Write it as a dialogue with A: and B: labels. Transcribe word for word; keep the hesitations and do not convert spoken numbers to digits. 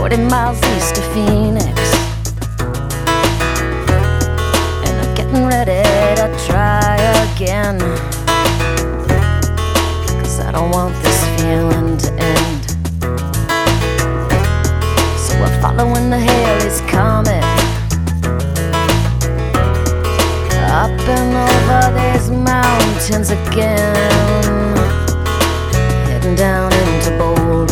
A: forty miles east of Phoenix, and I'm getting ready to try again, 'cause I don't want this feeling to end. So we're following the Haley's Comet, up and over these mountains again, heading down